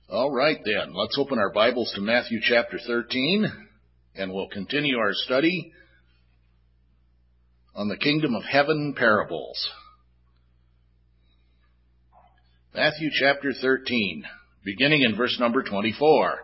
All right then, let's open our Bibles to Matthew chapter 13, and we'll continue our study on the kingdom of heaven parables. Matthew chapter 13, beginning in verse number 24.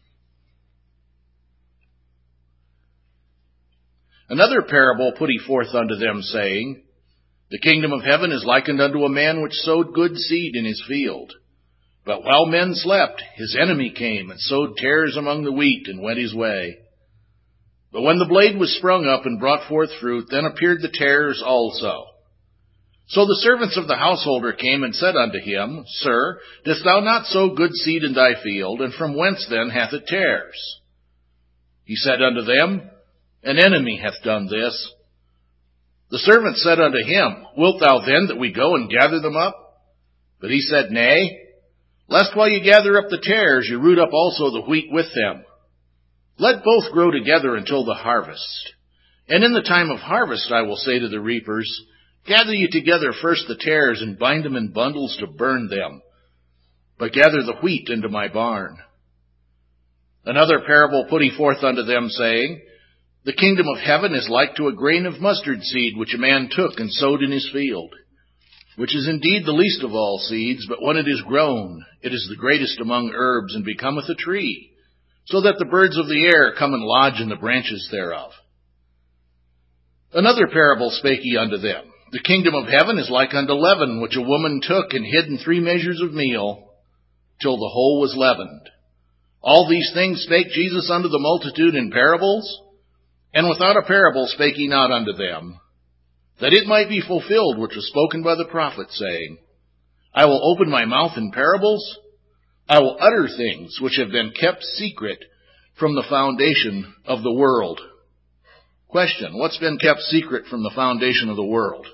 Another parable put he forth unto them, saying, The kingdom of heaven is likened unto a man which sowed good seed in his field. But while men slept, his enemy came and sowed tares among the wheat and went his way. But when the blade was sprung up and brought forth fruit, then appeared the tares also. So the servants of the householder came and said unto him, Sir, didst thou not sow good seed in thy field, and from whence then hath it tares? He said unto them, An enemy hath done this. The servant said unto him, Wilt thou then that we go and gather them up? But he said, Nay, lest while you gather up the tares, you root up also the wheat with them. Let both grow together until the harvest. And in the time of harvest I will say to the reapers, Gather ye together first the tares, and bind them in bundles to burn them, but gather the wheat into my barn. Another parable put he forth unto them, saying, The kingdom of heaven is like to a grain of mustard seed, which a man took and sowed in his field, which is indeed the least of all seeds, but when it is grown, it is the greatest among herbs, and becometh a tree, so that the birds of the air come and lodge in the branches thereof. Another parable spake he unto them, The kingdom of heaven is like unto leaven, which a woman took and hid in 3 measures of meal, till the whole was leavened. All these things spake Jesus unto the multitude in parables, and without a parable spake he not unto them, that it might be fulfilled which was spoken by the prophet, saying, I will open my mouth in parables, I will utter things which have been kept secret from the foundation of the world. Question, what's been kept secret from the foundation of the world?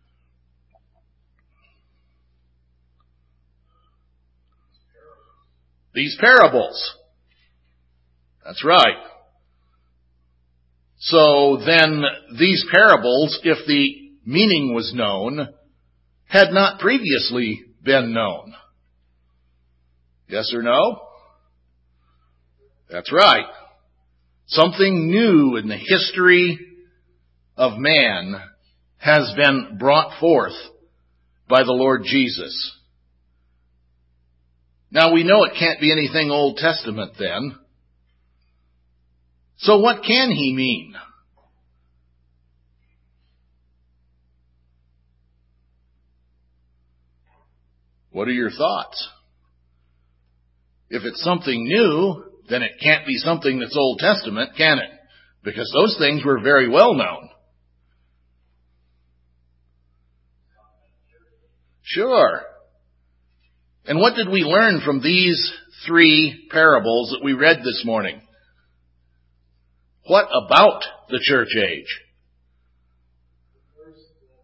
These parables. That's right. So then these parables, if the meaning was known, had not previously been known. Yes or no? That's right. Something new in the history of man has been brought forth by the Lord Jesus. Now we know it can't be anything Old Testament then. So what can he mean? What are your thoughts? If it's something new, then it can't be something that's Old Testament, can it? Because those things were very well known. Sure. And what did we learn from these 3 parables that we read this morning? What about the church age? First, that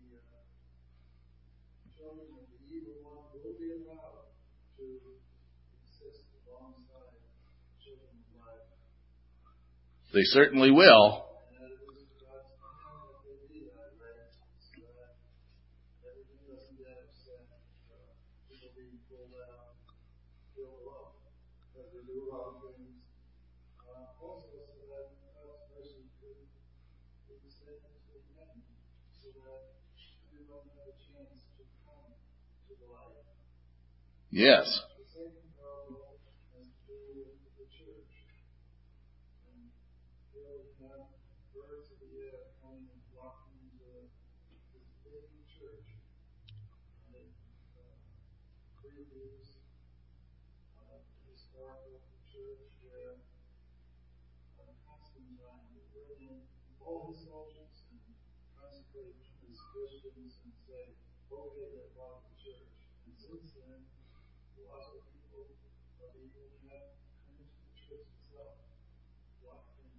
the children of the evil one will be allowed to exist alongside children of light. They certainly will. And it is God's plan that they be that way, so that everything doesn't get upset, people being pulled out, filled up, that they do a lot of things. Also, so that God's mercy could extend to the end, so that everyone had a chance to come to the light. Yes. The second parable has to do with the church. And here we have birds of the air coming and flocking into this big church. And it previews the historical church where Constantine would bring in all the soldiers and consecrate as Christians and say, okay, they're part of the church. And since then, lots of people have even come into the church itself, locked in.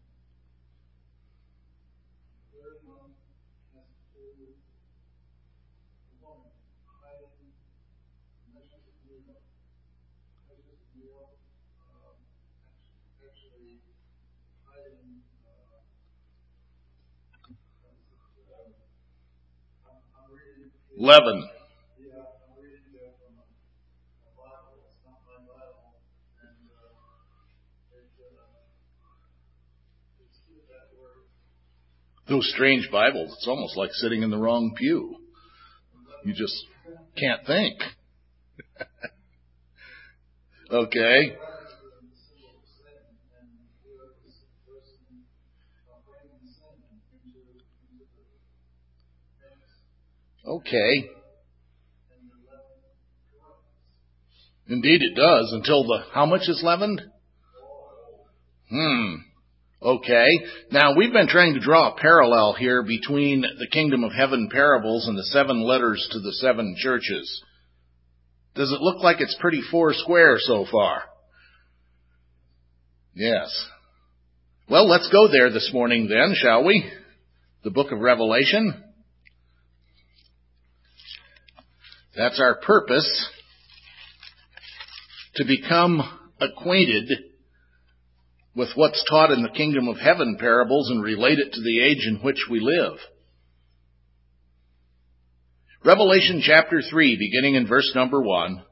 The third one has to do with the woman hiding measures of meal. Measures of meal, actually hiding. I'm reading. Leaven. Yeah, I'm reading there from a Bible. It's not my Bible. Those strange Bibles, it's almost like sitting in the wrong pew. You just can't think. Okay. Okay. Indeed it does, until how much is leavened? Okay. Now, we've been trying to draw a parallel here between the kingdom of heaven parables and the 7 letters to the 7 churches. Does it look like it's pretty foursquare so far? Yes. Well, let's go there this morning then, shall we? The book of Revelation. That's our purpose, to become acquainted with what's taught in the kingdom of heaven parables and relate it to the age in which we live. Revelation chapter 3, beginning in verse number 1.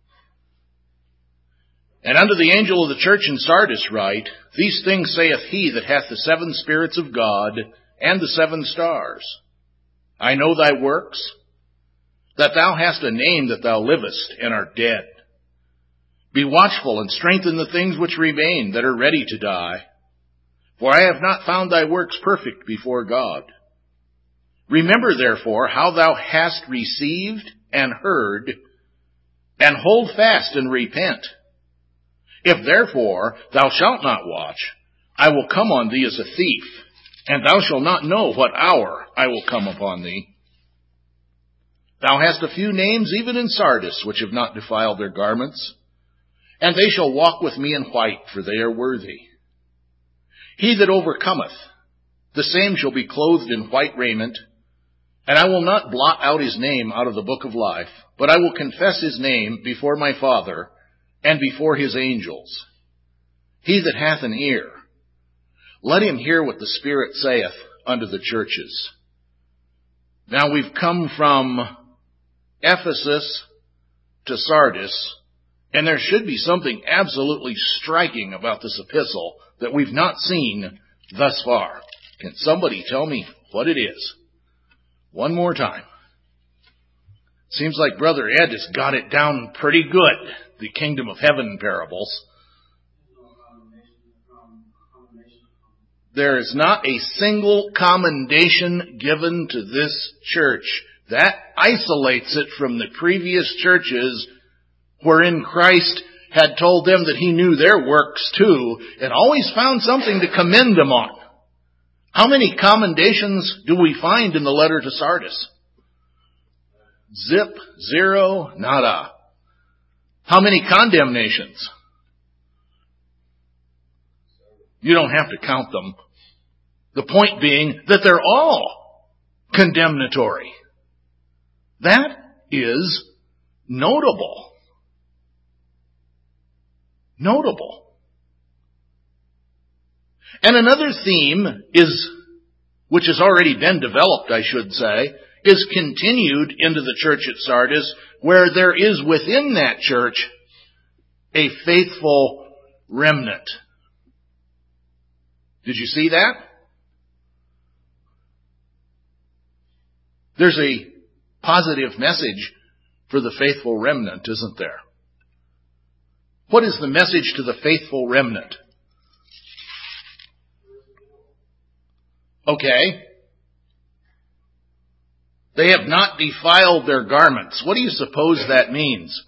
And unto the angel of the church in Sardis write, These things saith he that hath the 7 spirits of God and the 7 stars. I know thy works, that thou hast a name that thou livest and art dead. Be watchful and strengthen the things which remain that are ready to die. For I have not found thy works perfect before God. Remember therefore how thou hast received and heard, and hold fast and repent. If therefore thou shalt not watch, I will come on thee as a thief, and thou shalt not know what hour I will come upon thee. Thou hast a few names even in Sardis, which have not defiled their garments, and they shall walk with me in white, for they are worthy. He that overcometh, the same shall be clothed in white raiment, and I will not blot out his name out of the book of life, but I will confess his name before my Father and before his angels. He that hath an ear, let him hear what the Spirit saith unto the churches. Now we've come from Ephesus to Sardis, and there should be something absolutely striking about this epistle that we've not seen thus far. Can somebody tell me what it is? One more time. Seems like Brother Ed has got it down pretty good, the kingdom of heaven parables. There is not a single commendation given to this church. That isolates it from the previous churches wherein Christ had told them that he knew their works too, and always found something to commend them on. How many commendations do we find in the letter to Sardis? Zip, zero, nada. How many condemnations? You don't have to count them. The point being that they're all condemnatory. That is notable. Notable. And another theme is, which has already been developed, I should say, is continued into the church at Sardis, where there is within that church a faithful remnant. Did you see that? There's a positive message for the faithful remnant, isn't there? What is the message to the faithful remnant? Okay. They have not defiled their garments. What do you suppose that means?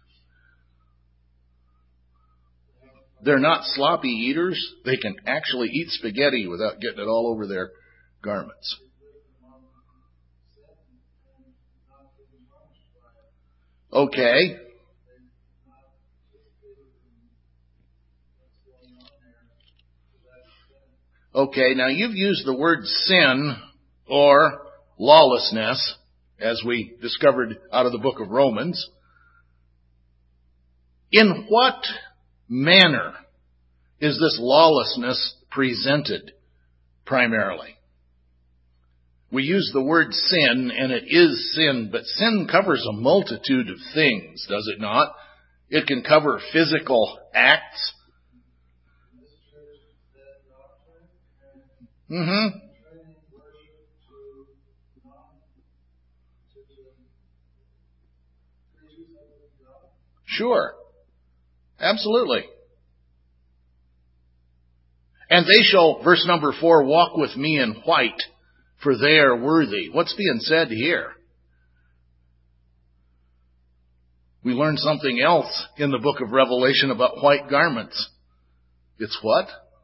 They're not sloppy eaters. They can actually eat spaghetti without getting it all over their garments. Okay. Okay, now you've used the word sin or lawlessness, as we discovered out of the book of Romans. In what manner is this lawlessness presented primarily? We use the word sin, and it is sin, but sin covers a multitude of things, does it not? It can cover physical acts. Mm-hmm. training worship to creatures other than God. Sure. Absolutely. And they shall, verse number 4, walk with me in white, for they are worthy. What's being said here? We learn something else in the book of Revelation about white garments. It's what?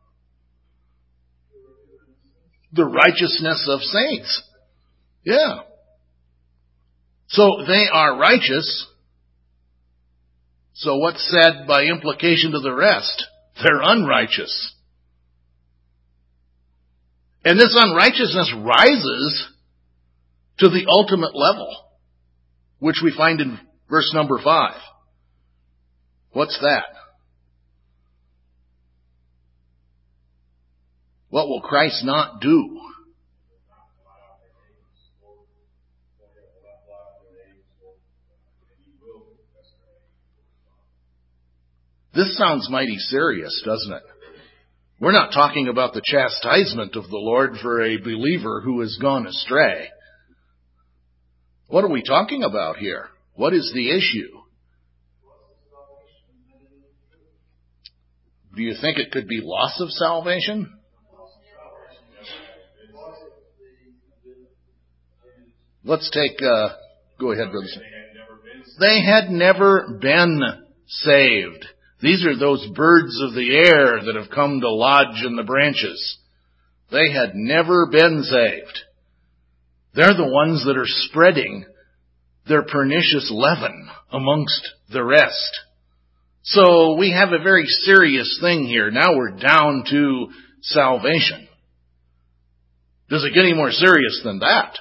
The righteousness of saints. Yeah. So they are righteous. So what's said by implication to the rest? They're unrighteous. And this unrighteousness rises to the ultimate level, which we find in verse number 5. What's that? What will Christ not do? This sounds mighty serious, doesn't it? We're not talking about the chastisement of the Lord for a believer who has gone astray. What are we talking about here? What is the issue? Do you think it could be loss of salvation? Let's take, go ahead, brother. They had never been saved. These are those birds of the air that have come to lodge in the branches. They had never been saved. They're the ones that are spreading their pernicious leaven amongst the rest. So we have a very serious thing here. Now we're down to salvation. Does it get any more serious than that?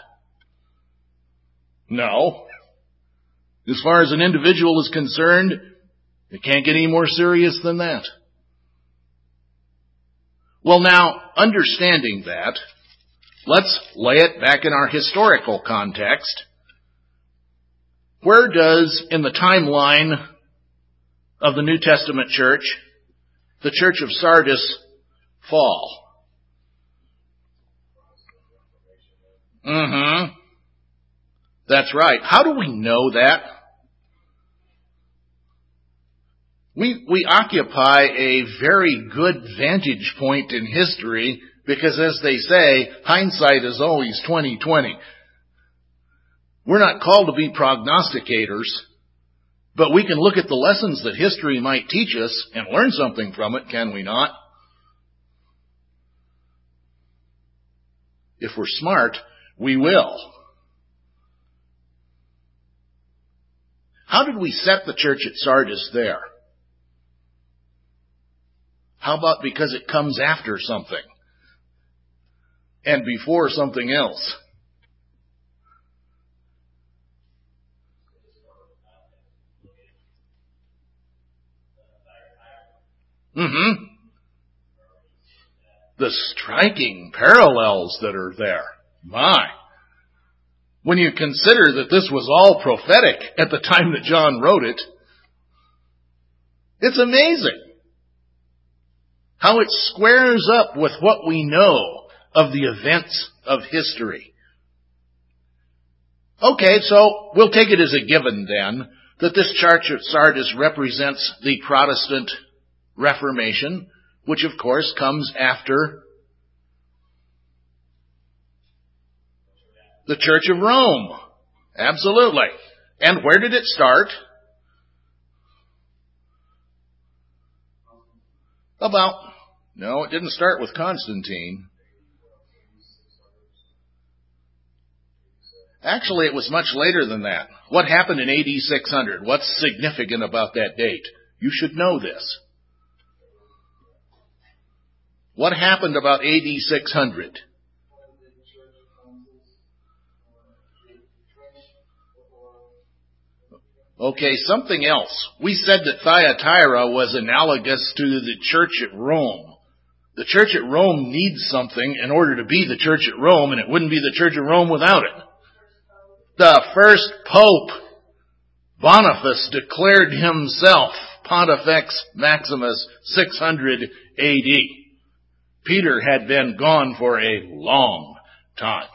No. As far as an individual is concerned, it can't get any more serious than that. Well, now, understanding that, let's lay it back in our historical context. Where does, in the timeline of the New Testament church, the church of Sardis fall? That's right. How do we know that? We occupy a very good vantage point in history because, as they say, hindsight is always 20/20. We're not called to be prognosticators, but we can look at the lessons that history might teach us and learn something from it, can we not? If we're smart, we will. How did we set the church at Sardis there? How about because it comes after something and before something else? The striking parallels that are there. My. When you consider that this was all prophetic at the time that John wrote it, it's amazing how it squares up with what we know of the events of history. Okay, so we'll take it as a given then that this church at Sardis represents the Protestant Reformation, which of course comes after the Church of Rome. Absolutely. And where did it start? No, it didn't start with Constantine. Actually, it was much later than that. What happened in AD 600? What's significant about that date? You should know this. What happened about AD 600? Okay, something else. We said that Thyatira was analogous to the church at Rome. The church at Rome needs something in order to be the church at Rome, and it wouldn't be the church at Rome without it. The first Pope, Boniface, declared himself Pontifex Maximus 600 AD. Peter had been gone for a long time.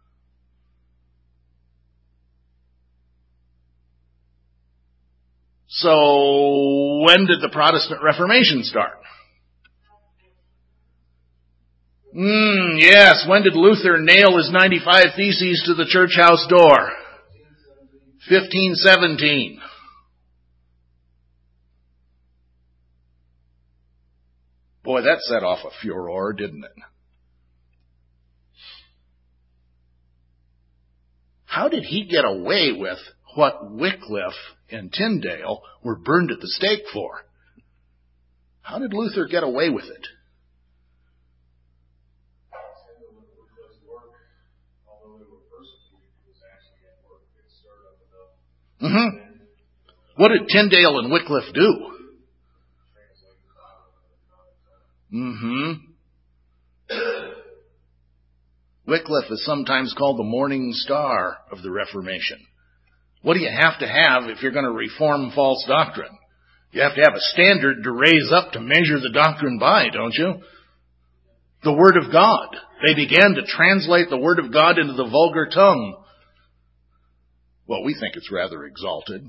So, when did the Protestant Reformation start? Yes, when did Luther nail his 95 Theses to the church house door? 1517. Boy, that set off a furor, didn't it? How did he get away with what Wycliffe and Tyndale were burned at the stake for? How did Luther get away with it? What did Tyndale and Wycliffe do? Wycliffe is sometimes called the morning star of the Reformation. What do you have to have if you're going to reform false doctrine? You have to have a standard to raise up to measure the doctrine by, don't you? The Word of God. They began to translate the Word of God into the vulgar tongue. Well, we think it's rather exalted.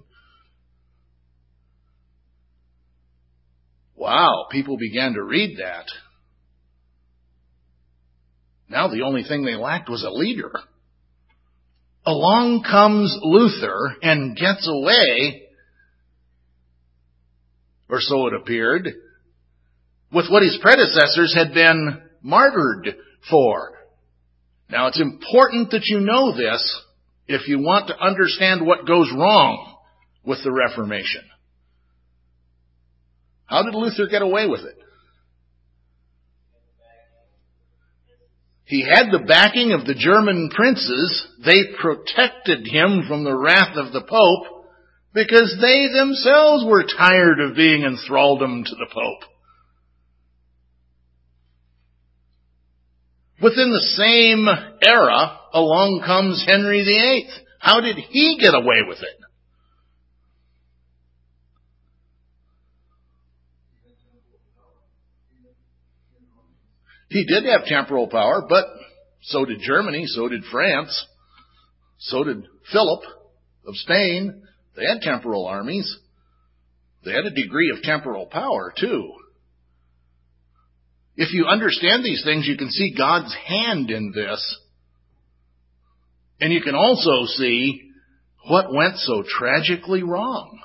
Wow, people began to read that. Now the only thing they lacked was a leader. Along comes Luther and gets away, or so it appeared, with what his predecessors had been martyred for. Now it's important that you know this if you want to understand what goes wrong with the Reformation. How did Luther get away with it? He had the backing of the German princes. They protected him from the wrath of the Pope because they themselves were tired of being in thraldom to the Pope. Within the same era, along comes Henry VIII. How did he get away with it? He did have temporal power, but so did Germany, so did France, so did Philip of Spain. They had temporal armies. They had a degree of temporal power, too. If you understand these things, you can see God's hand in this. And you can also see what went so tragically wrong.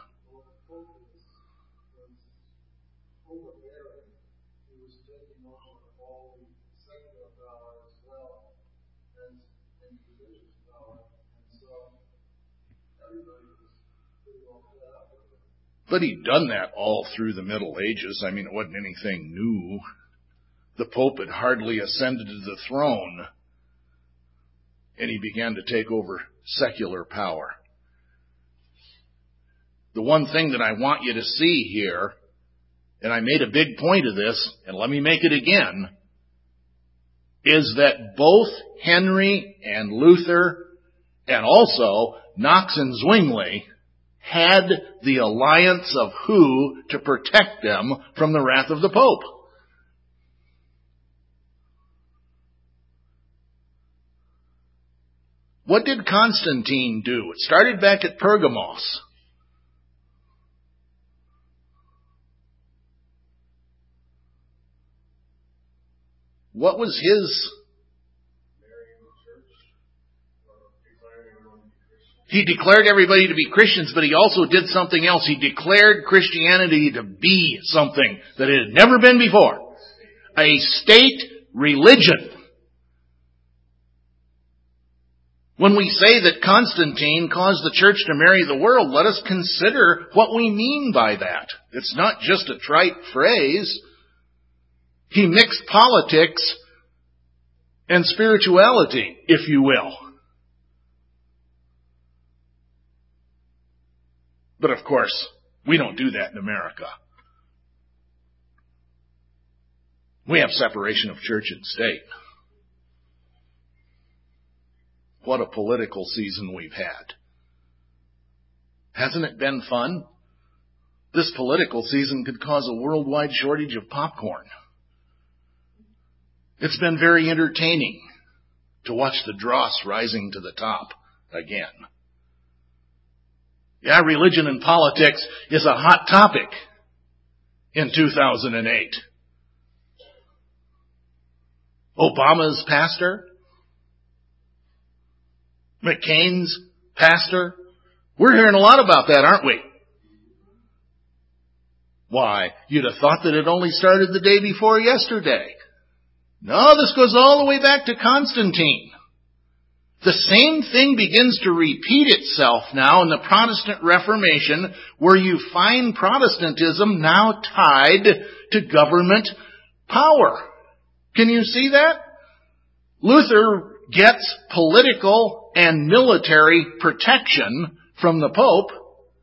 But he'd done that all through the Middle Ages. I mean, it wasn't anything new. The Pope had hardly ascended to the throne, and he began to take over secular power. The one thing that I want you to see here, and I made a big point of this, and let me make it again, is that both Henry and Luther, and also Knox and Zwingli, had the alliance of who to protect them from the wrath of the Pope? What did Constantine do? It started back at Pergamos. What was his? He declared everybody to be Christians, but he also did something else. He declared Christianity to be something that it had never been before. A state religion. When we say that Constantine caused the church to marry the world, let us consider what we mean by that. It's not just a trite phrase. He mixed politics and spirituality, if you will. But of course, we don't do that in America. We have separation of church and state. What a political season we've had. Hasn't it been fun? This political season could cause a worldwide shortage of popcorn. It's been very entertaining to watch the dross rising to the top again. Yeah, religion and politics is a hot topic in 2008. Obama's pastor, McCain's pastor. We're hearing a lot about that, aren't we? Why, you'd have thought that it only started the day before yesterday. No, this goes all the way back to Constantine. The same thing begins to repeat itself now in the Protestant Reformation, where you find Protestantism now tied to government power. Can you see that? Luther gets political and military protection from the Pope.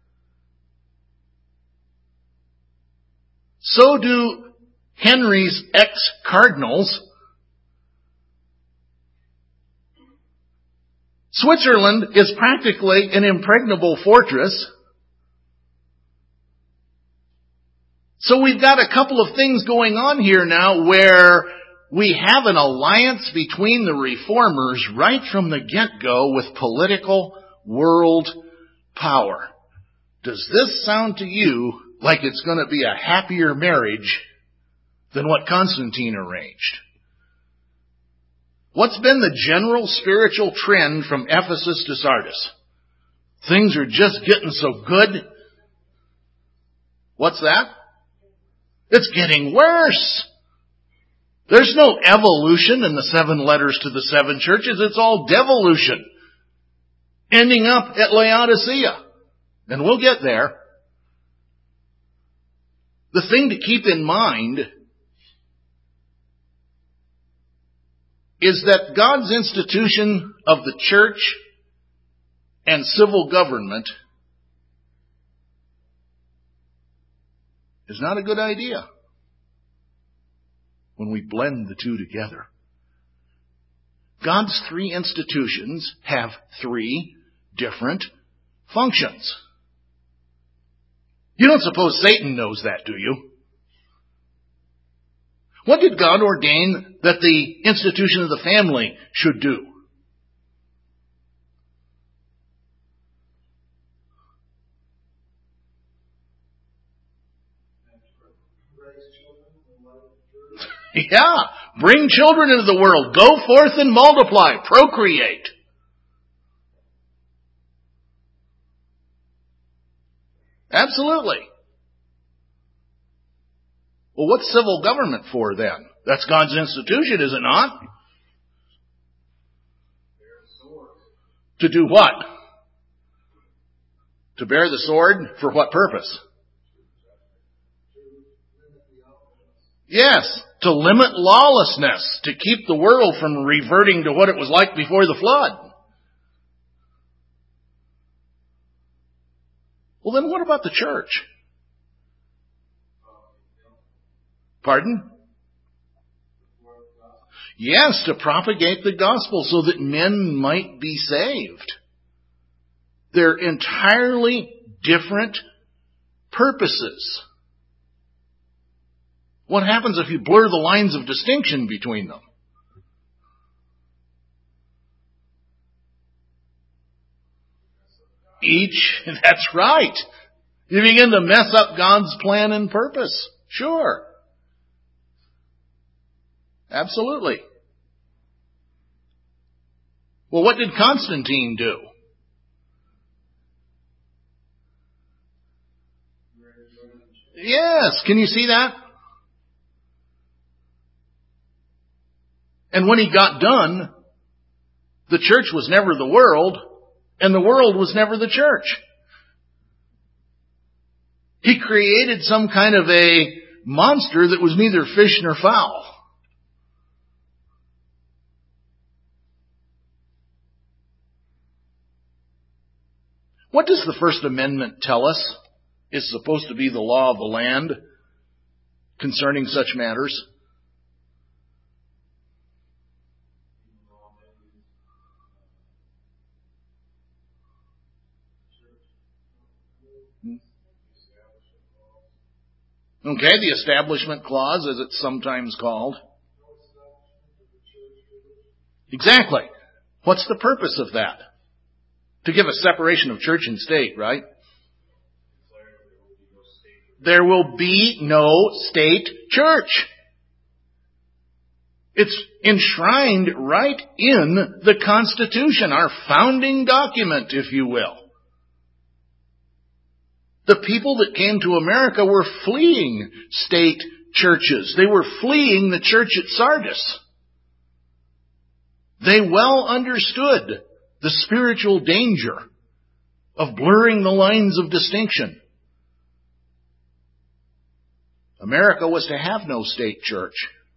So do Henry's ex-cardinals. Switzerland is practically an impregnable fortress. So we've got a couple of things going on here now where we have an alliance between the reformers right from the get-go with political world power. Does this sound to you like it's going to be a happier marriage than what Constantine arranged? What's been the general spiritual trend from Ephesus to Sardis? Things are just getting so good. What's that? It's getting worse. There's no evolution in the 7 letters to the 7 churches. It's all devolution. Ending up at Laodicea. And we'll get there. The thing to keep in mind is that God's institution of the church and civil government is not a good idea when we blend the two together. God's 3 institutions have 3 different functions. You don't suppose Satan knows that, do you? What did God ordain that the institution of the family should do? Yeah, bring children into the world. Go forth and multiply. Procreate. Absolutely. Well, what's civil government for then? That's God's institution, is it not? To do what? To bear the sword? For what purpose? Yes, to limit lawlessness, to keep the world from reverting to what it was like before the flood. Well, then what about the church? Pardon? Yes, to propagate the gospel so that men might be saved. They're entirely different purposes. What happens if you blur the lines of distinction between them? That's right. You begin to mess up God's plan and purpose. Sure. Absolutely. Well, what did Constantine do? Yes, can you see that? And when he got done, the church was never the world, and the world was never the church. He created some kind of a monster that was neither fish nor fowl. What does the First Amendment tell us is supposed to be the law of the land concerning such matters? Okay, the Establishment Clause, as it's sometimes called. Exactly. What's the purpose of that? To give a separation of church and state, right? There will be no state church. It's enshrined right in the Constitution, our founding document, if you will. The people that came to America were fleeing state churches. They were fleeing the church at Sardis. They well understood the spiritual danger of blurring the lines of distinction. America was to have no state church.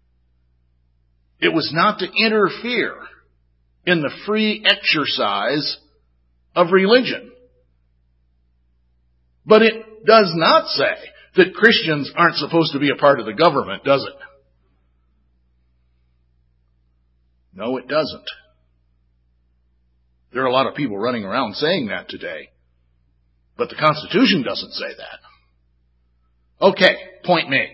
It was not to interfere in the free exercise of religion. But it does not say that Christians aren't supposed to be a part of the government, does it? No, it doesn't. There are a lot of people running around saying that today. But the Constitution doesn't say that. Okay, point made.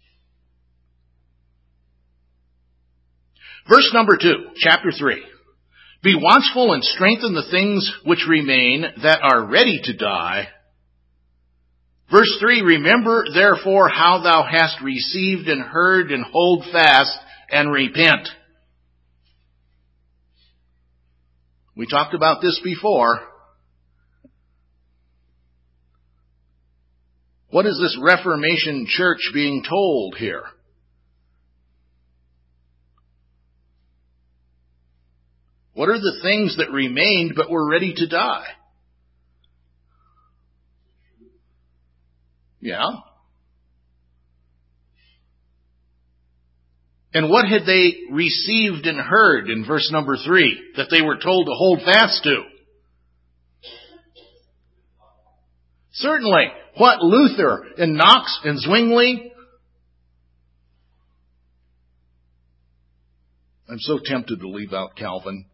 Verse number 2, chapter 3. Be watchful and strengthen the things which remain that are ready to die. Verse 3, remember therefore how thou hast received and heard, and hold fast and repent. We talked about this before. What is this Reformation church being told here? What are the things that remained but were ready to die? Yeah. And what had they received and heard in verse number 3 that they were told to hold fast to? Certainly, what Luther and Knox and Zwingli. I'm so tempted to leave out Calvin.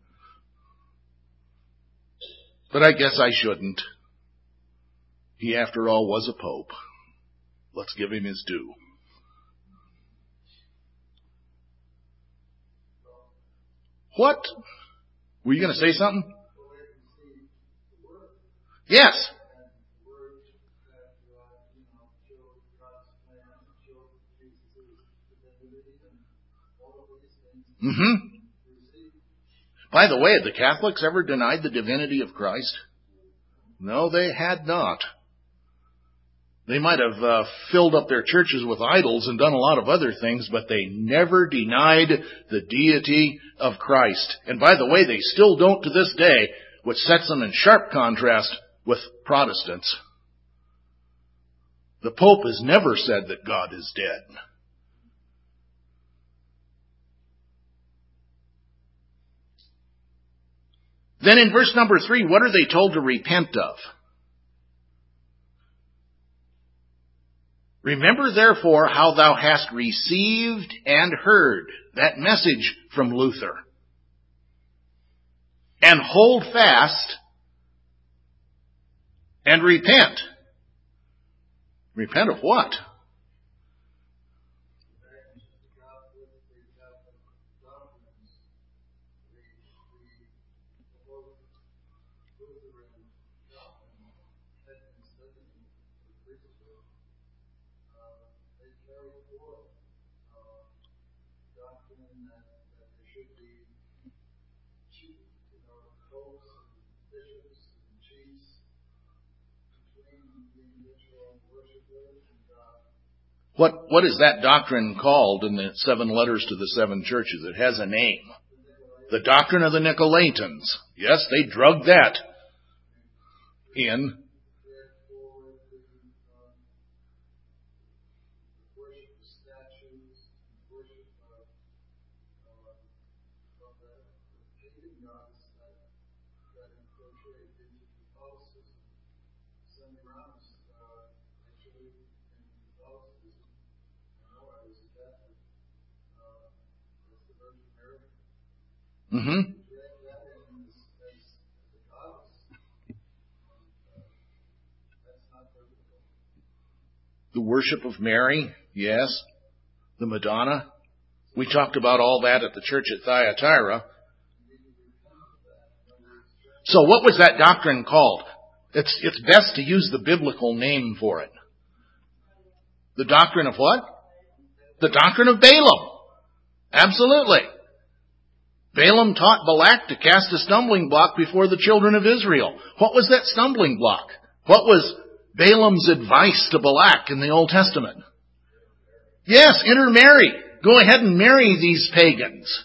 But I guess I shouldn't. He, after all, was a pope. Let's give him his due. What? Were you going to say something? Yes. By the way, had the Catholics ever denied the divinity of Christ? No, they had not. They might have filled up their churches with idols and done a lot of other things, but they never denied the deity of Christ. And by the way, they still don't to this day, which sets them in sharp contrast with Protestants. The Pope has never said that God is dead. Then in verse number 3, what are they told to repent of? Remember therefore how thou hast received and heard, that message from Luther. And hold fast and repent. Repent of what? What is that doctrine called in the 7 letters to the 7 churches? It has a name. The doctrine of the Nicolaitans. Yes, they drug that in. The worship of Mary, yes. The Madonna. We talked about all that at the church at Thyatira. So what was that doctrine called? It's best to use the biblical name for it. The doctrine of what? The doctrine of Balaam. Absolutely. Balaam taught Balak to cast a stumbling block before the children of Israel. What was that stumbling block? What was Balaam's advice to Balak in the Old Testament? Yes, intermarry. Go ahead and marry these pagans.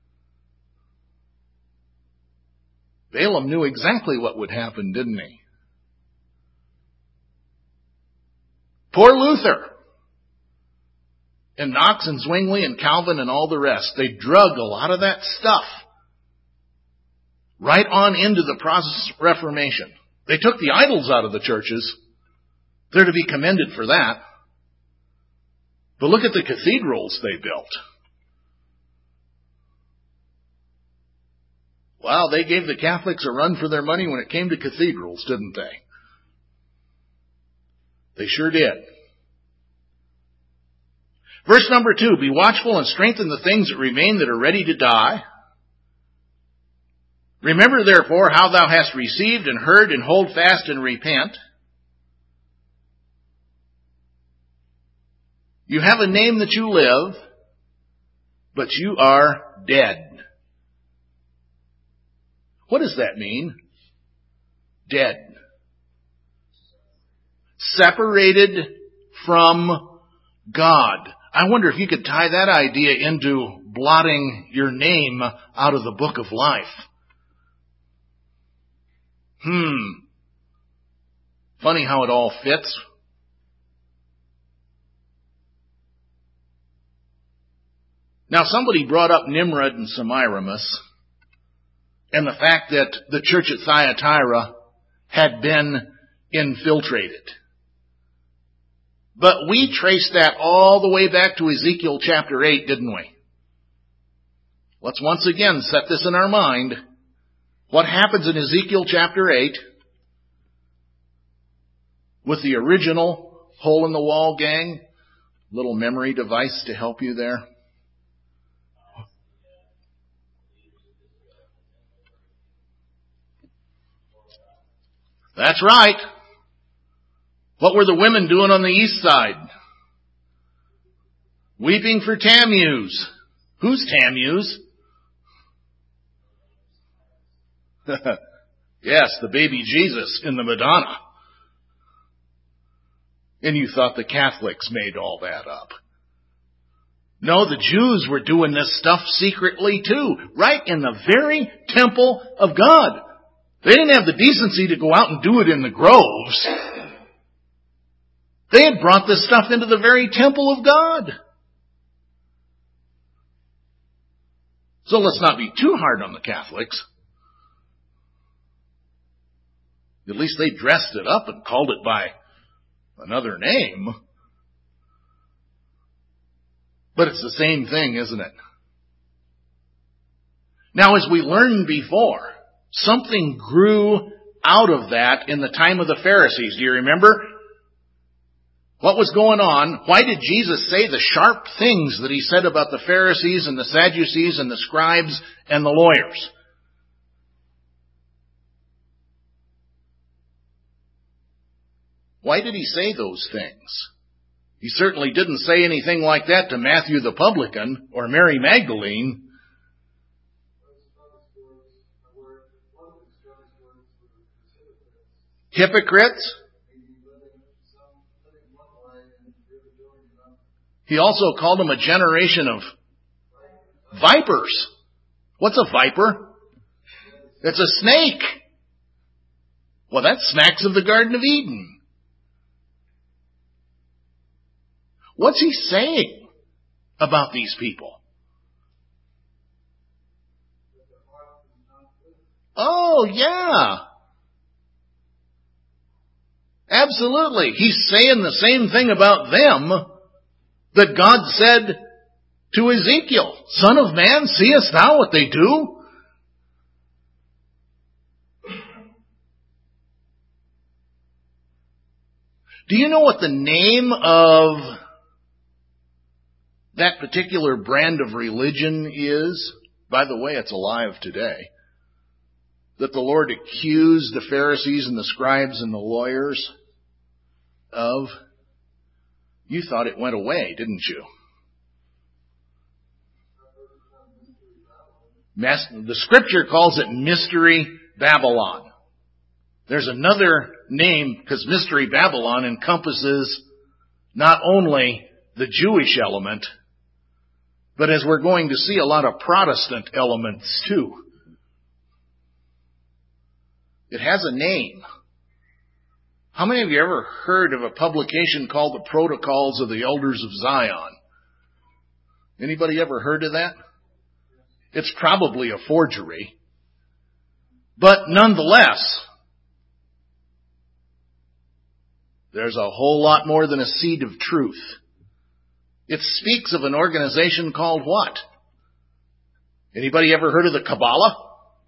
Balaam knew exactly what would happen, didn't he? Poor Luther. And Knox and Zwingli and Calvin and all the rest, they drug a lot of that stuff right on into the process of Reformation. They took the idols out of the churches. They're to be commended for that. But look at the cathedrals they built. Wow, they gave the Catholics a run for their money when it came to cathedrals, didn't they? They sure did. Verse number 2, be watchful and strengthen the things that remain that are ready to die. Remember therefore how thou hast received and heard, and hold fast and repent. You have a name that you live, but you are dead. What does that mean? Dead. Separated from God. I wonder if you could tie that idea into blotting your name out of the book of life. Funny how it all fits. Now somebody brought up Nimrod and Semiramis and the fact that the church at Thyatira had been infiltrated. But we traced that all the way back to Ezekiel chapter 8, didn't we? Let's once again set this in our mind. What happens in Ezekiel chapter 8 with the original hole-in-the-wall gang? Little memory device to help you there. That's right. What were the women doing on the east side? Weeping for Tammuz. Who's Tammuz? Yes, the baby Jesus in the Madonna. And you thought the Catholics made all that up. No, the Jews were doing this stuff secretly too, right in the very temple of God. They didn't have the decency to go out and do it in the groves. They had brought this stuff into the very temple of God. So let's not be too hard on the Catholics. At least they dressed it up and called it by another name. But it's the same thing, isn't it? Now, as we learned before, something grew out of that in the time of the Pharisees. Do you remember? What was going on? Why did Jesus say the sharp things that he said about the Pharisees and the Sadducees and the scribes and the lawyers? Why did he say those things? He certainly didn't say anything like that to Matthew the publican or Mary Magdalene. Hypocrites. He also called them a generation of vipers. What's a viper? It's a snake. Well, that smacks of the Garden of Eden. What's he saying about these people? Oh, yeah. Absolutely. He's saying the same thing about them that God said to Ezekiel. Son of man, seest thou what they do? Do you know what the name of that particular brand of religion is? By the way, it's alive today. that the Lord accused the Pharisees and the scribes and the lawyers of? You thought it went away, didn't you? The Scripture calls it Mystery Babylon. There's another name, because Mystery Babylon encompasses not only the Jewish element, but as we're going to see, a lot of Protestant elements too. It has a name. How many of you ever heard of a publication called the Protocols of the Elders of Zion? Anybody ever heard of that? It's probably a forgery. But nonetheless, there's a whole lot more than a seed of truth. It speaks of an organization called what? Anybody ever heard of the Kabbalah?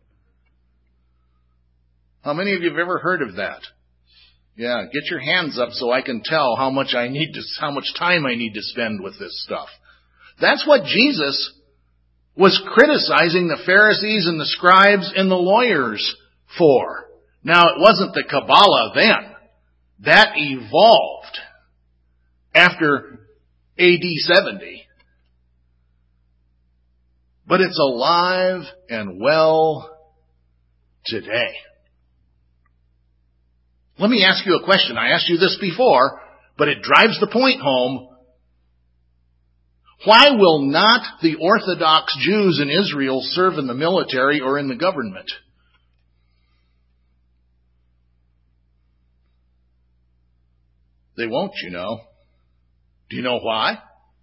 How many of you have ever heard of that? Yeah, get your hands up so I can tell how much time I need to spend with this stuff. That's what Jesus was criticizing the Pharisees and the scribes and the lawyers for. Now, it wasn't the Kabbalah then. That evolved after AD 70. But it's alive and well today. Let me ask you a question. I asked you this before, but it drives the point home. Why will not the Orthodox Jews in Israel serve in the military or in the government? They won't, you know. Do you know why?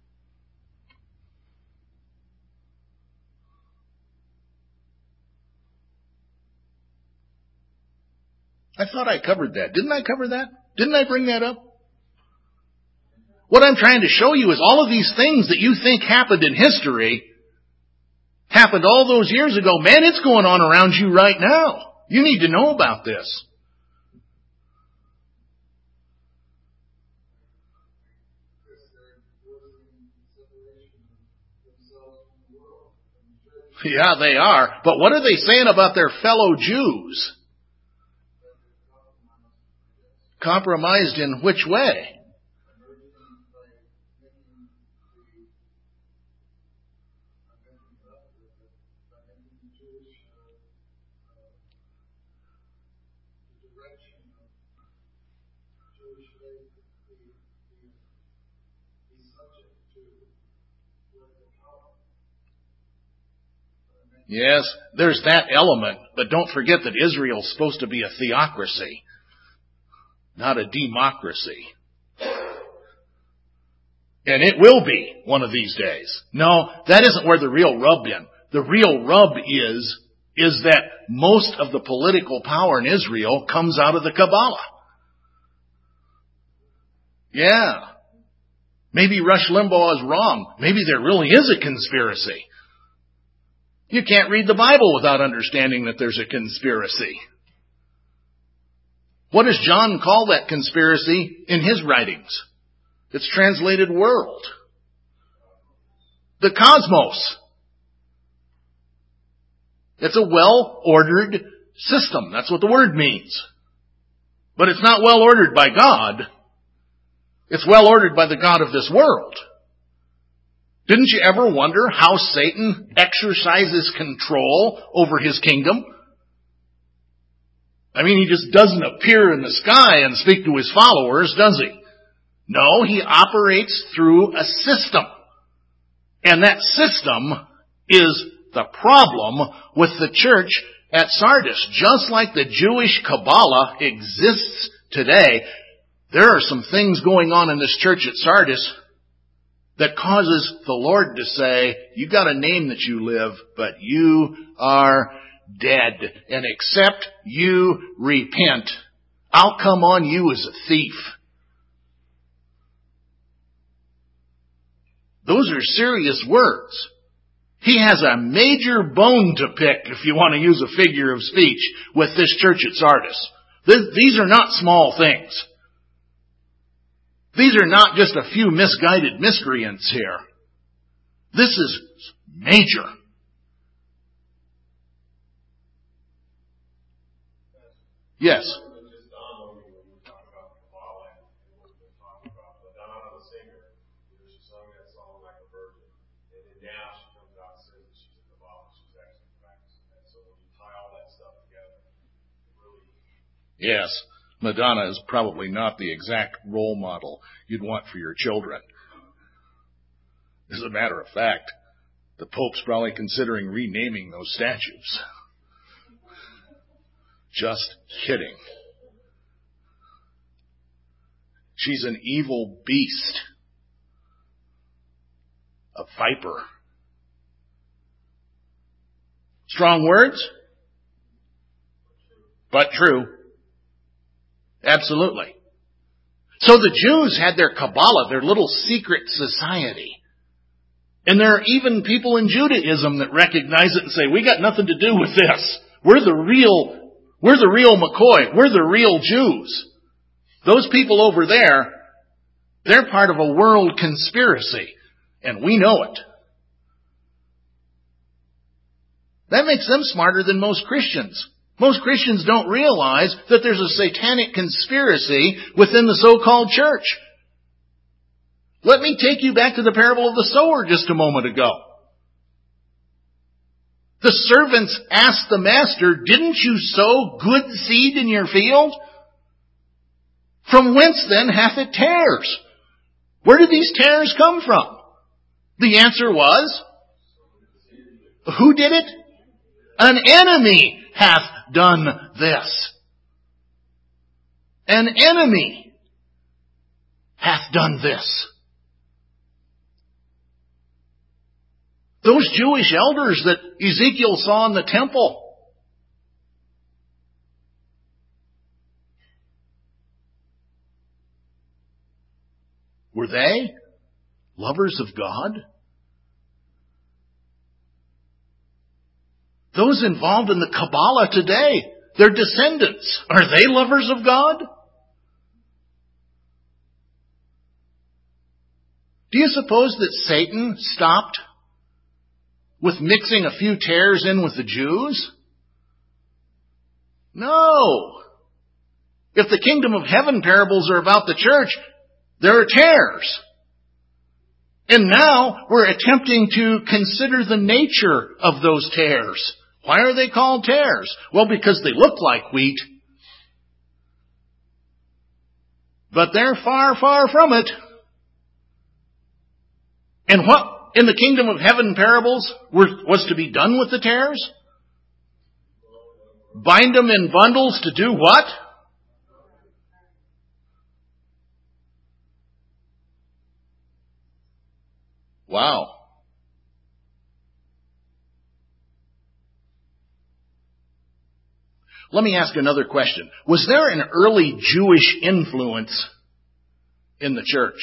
I thought I covered that. Didn't I cover that? Didn't I bring that up? What I'm trying to show you is all of these things that you think happened in history happened all those years ago. Man, it's going on around you right now. You need to know about this. Yeah, they are. But what are they saying about their fellow Jews? Compromised in which way? Yes, there's that element, but don't forget that Israel's supposed to be a theocracy, not a democracy. And it will be one of these days. No, that isn't where the real rub is. The real rub is that most of the political power in Israel comes out of the Kabbalah. Yeah. Maybe Rush Limbaugh is wrong. Maybe there really is a conspiracy. You can't read the Bible without understanding that there's a conspiracy. What does John call that conspiracy in his writings? It's translated world. The cosmos. It's a well-ordered system. That's what the word means. But it's not well-ordered by God. It's well-ordered by the God of this world. Didn't you ever wonder how Satan exercises control over his kingdom? I mean, he just doesn't appear in the sky and speak to his followers, does he? No, he operates through a system. And that system is the problem with the church at Sardis. Just like the Jewish Kabbalah exists today, there are some things going on in this church at Sardis that causes the Lord to say, you got a name that you live, but you are dead. And except you repent, I'll come on you as a thief. Those are serious words. He has a major bone to pick, if you want to use a figure of speech, with this church at Sardis. These are not small things. These are not just a few misguided miscreants here. This is major. Yes. Just dawned on me when we talk about Kabbalah and what we've been talking about. Madonna, the singer, she sung that song like a virgin. And then now she comes out and says that she's a Kabbalah. She's actually practicing that. So when you tie all that stuff together, it really... Yes. Madonna is probably not the exact role model you'd want for your children. As a matter of fact, the Pope's probably considering renaming those statues. Just kidding. She's an evil beast. A viper. Strong words, but true. Absolutely. So the Jews had their Kabbalah, their little secret society. And there are even people in Judaism that recognize it and say, we got nothing to do with this. We're the real McCoy. We're the real Jews. Those people over there, they're part of a world conspiracy. And we know it. That makes them smarter than most Christians. Most Christians don't realize that there's a satanic conspiracy within the so-called church. Let me take you back to the parable of the sower just a moment ago. The servants asked the master, didn't you sow good seed in your field? From whence then hath it tares? Where did these tares come from? The answer was, who did it? An enemy hath done this. An enemy hath done this. Those Jewish elders that Ezekiel saw in the temple, were they lovers of God? Those involved in the Kabbalah today, their descendants, are they lovers of God? Do you suppose that Satan stopped with mixing a few tares in with the Jews? No. If the kingdom of heaven parables are about the church, there are tares. And now we're attempting to consider the nature of those tares. Why are they called tares? Well, because they look like wheat. But they're far, far from it. And what in the kingdom of heaven parables was to be done with the tares? Bind them in bundles to do what? Wow. Let me ask another question. Was there an early Jewish influence in the church?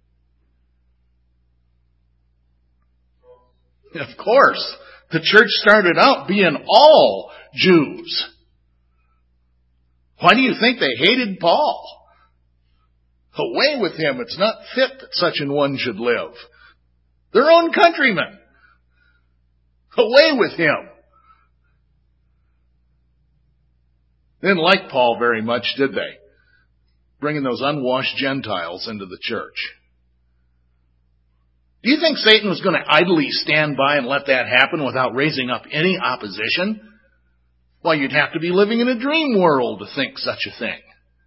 Of course. The church started out being all Jews. Why do you think they hated Paul? Away with him. It's not fit that such an one should live. Their own countrymen. Away with him. They didn't like Paul very much, did they? Bringing those unwashed Gentiles into the church. Do you think Satan was going to idly stand by and let that happen without raising up any opposition? Well, you'd have to be living in a dream world to think such a thing.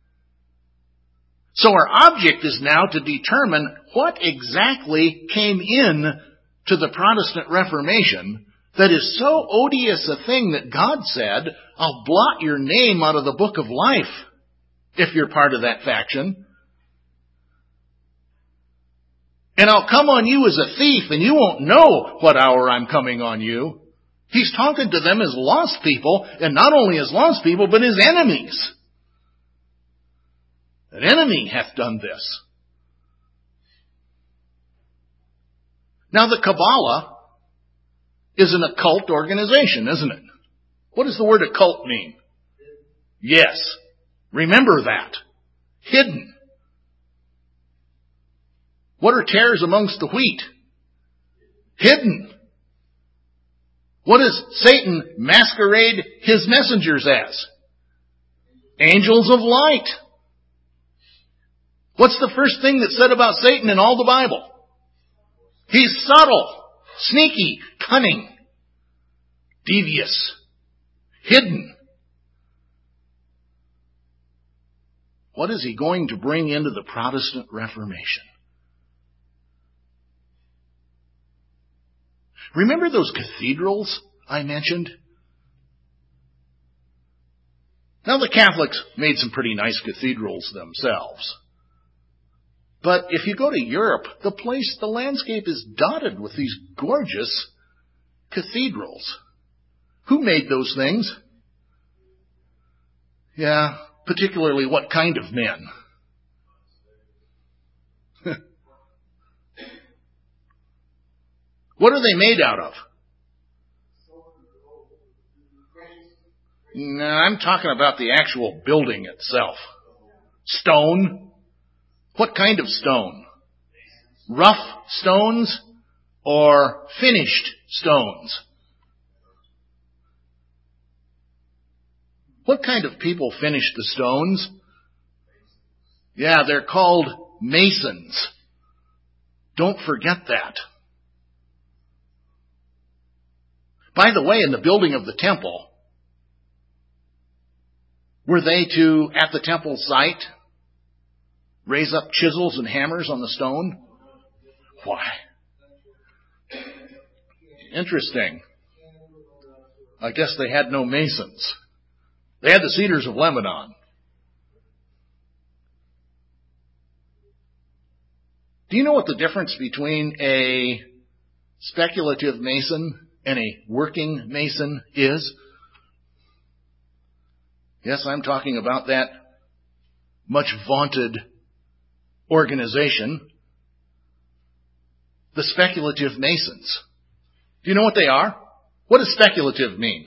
So our object is now to determine what exactly came in to the Protestant Reformation that is so odious a thing that God said, I'll blot your name out of the book of life if you're part of that faction. And I'll come on you as a thief and you won't know what hour I'm coming on you. He's talking to them as lost people, and not only as lost people, but as enemies. An enemy hath done this. Now the Kabbalah is an occult organization, isn't it? What does the word occult mean? Yes. Remember that. Hidden. What are tares amongst the wheat? Hidden. What does Satan masquerade his messengers as? Angels of light. What's the first thing that's said about Satan in all the Bible? He's subtle, sneaky, cunning, devious, hidden. What is he going to bring into the Protestant Reformation? Remember those cathedrals I mentioned? Now, the Catholics made some pretty nice cathedrals themselves. But if you go to Europe, the landscape is dotted with these gorgeous cathedrals. Who made those things? Yeah, particularly what kind of men? What are they made out of? No, I'm talking about the actual building itself. Stone. What kind of stone? Rough stones or finished stones? What kind of people finish the stones? Yeah, they're called masons. Don't forget that. By the way, in the building of the temple, were they to, at the temple site, raise up chisels and hammers on the stone? Why? Interesting. I guess they had no masons. They had the cedars of Lebanon. Do you know what the difference between a speculative mason and a working mason is? Yes, I'm talking about that much vaunted organization, the speculative masons. Do you know what they are? What does speculative mean?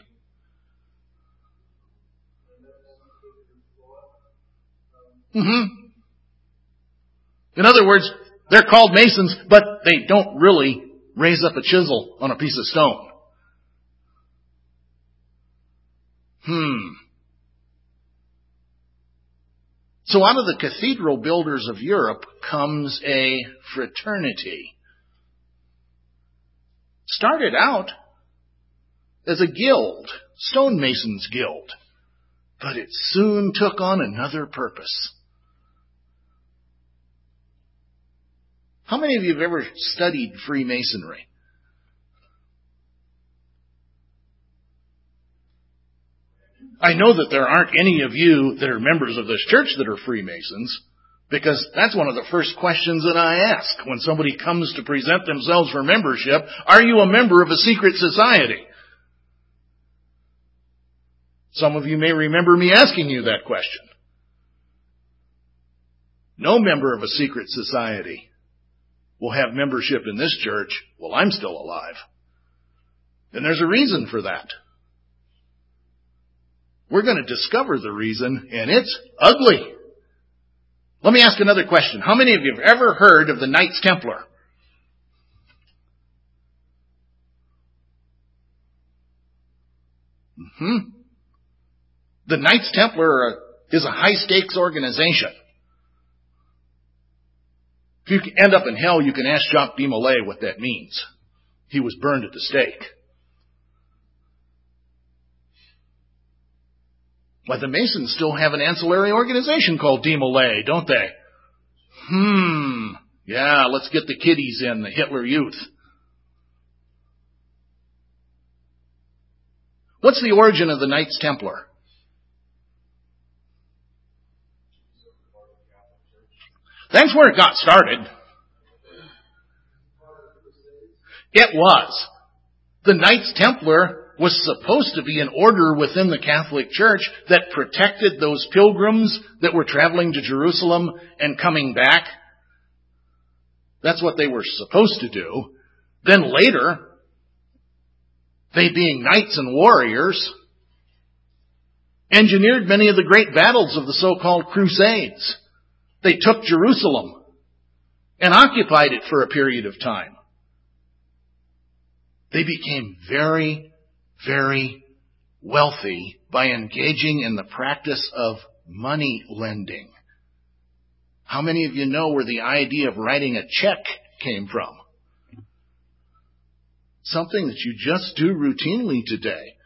In other words, they're called masons, but they don't really raise up a chisel on a piece of stone. So out of the cathedral builders of Europe comes a fraternity. Started out as a guild, stonemasons' guild, but it soon took on another purpose. How many of you have ever studied Freemasonry? I know that there aren't any of you that are members of this church that are Freemasons, because that's one of the first questions that I ask when somebody comes to present themselves for membership. Are you a member of a secret society? Some of you may remember me asking you that question. No member of a secret society will have membership in this church while I'm still alive. And there's a reason for that. We're going to discover the reason, and it's ugly. Let me ask another question. How many of you have ever heard of the Knights Templar? The Knights Templar is a high-stakes organization. If you end up in hell, you can ask Jacques de Molay what that means. He was burned at the stake. But the Masons still have an ancillary organization called de Molay, don't they? Yeah, let's get the kiddies in, the Hitler Youth. What's the origin of the Knights Templar? That's where it got started. It was. The Knights Templar was supposed to be an order within the Catholic Church that protected those pilgrims that were traveling to Jerusalem and coming back. That's what they were supposed to do. Then later, they being knights and warriors, engineered many of the great battles of the so-called Crusades. They took Jerusalem and occupied it for a period of time. They became very, very wealthy by engaging in the practice of money lending. How many of you know where the idea of writing a check came from? Something that you just do routinely today.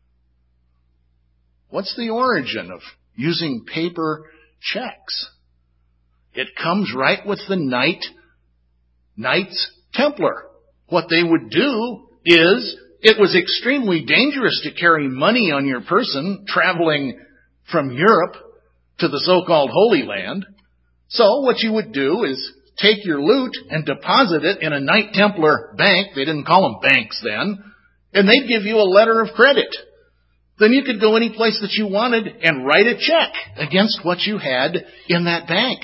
What's the origin of using paper checks? It comes right with the Knights Templar. What they would do is, it was extremely dangerous to carry money on your person traveling from Europe to the so-called Holy Land. So what you would do is take your loot and deposit it in a Knight Templar bank. They didn't call them banks then. And they'd give you a letter of credit. Then you could go any place that you wanted and write a check against what you had in that bank.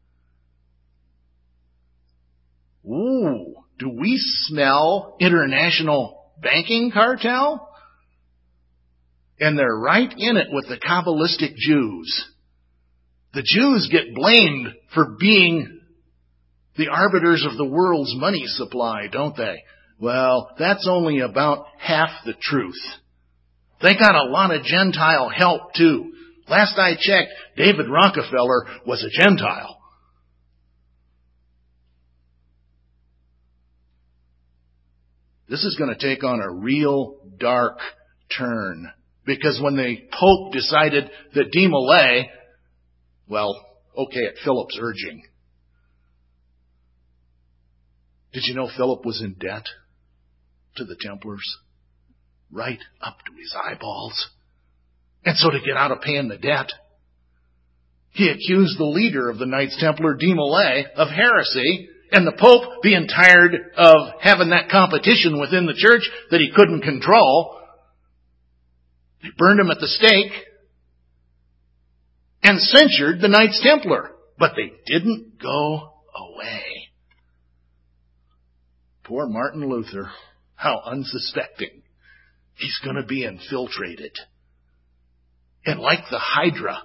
Ooh, do we smell international banking cartel? And they're right in it with the Kabbalistic Jews. The Jews get blamed for being the arbiters of the world's money supply, don't they? Well, that's only about half the truth. They got a lot of Gentile help too. Last I checked, David Rockefeller was a Gentile. This is going to take on a real dark turn. Because when the Pope decided that de Molay, at Philip's urging. Did you know Philip was in debt to the Templars? Right up to his eyeballs. And so to get out of paying the debt, he accused the leader of the Knights Templar, de Molay, of heresy. And the Pope, being tired of having that competition within the church that he couldn't control, they burned him at the stake and censured the Knights Templar. But they didn't go away. Poor Martin Luther, how unsuspecting. He's going to be infiltrated. And like the Hydra,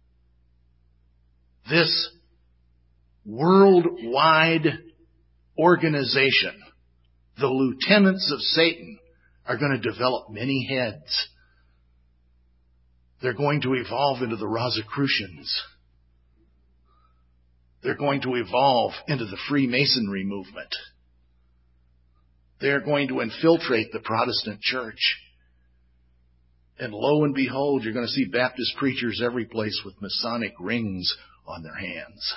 this worldwide organization, the lieutenants of Satan, are going to develop many heads. They're going to evolve into the Rosicrucians. They're going to evolve into the Freemasonry movement. They're going to infiltrate the Protestant church. And lo and behold, you're going to see Baptist preachers every place with Masonic rings on their hands.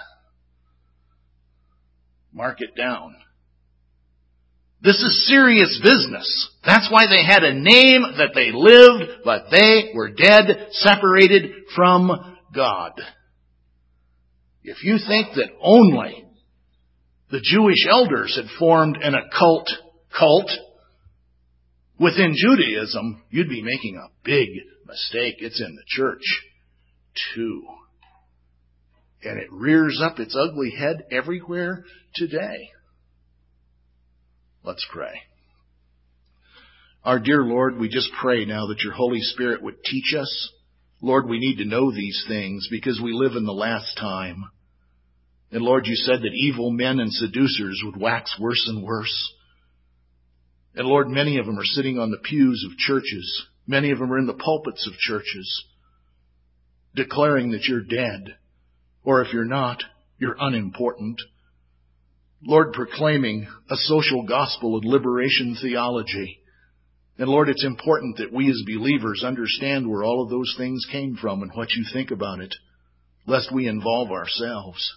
Mark it down. This is serious business. That's why they had a name that they lived, but they were dead, separated from God. If you think that only the Jewish elders had formed an occult cult within Judaism, you'd be making a big mistake. It's in the church, too. And it rears up its ugly head everywhere today. Let's pray. Our dear Lord, we just pray now that your Holy Spirit would teach us. Lord, we need to know these things because we live in the last time. And Lord, you said that evil men and seducers would wax worse and worse. And Lord, many of them are sitting on the pews of churches. Many of them are in the pulpits of churches, declaring that you're dead. Or if you're not, you're unimportant. Lord, proclaiming a social gospel of liberation theology. And Lord, it's important that we as believers understand where all of those things came from and what you think about it, lest we involve ourselves.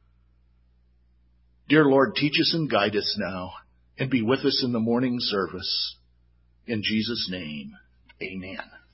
Dear Lord, teach us and guide us now, and be with us in the morning service. In Jesus' name, amen.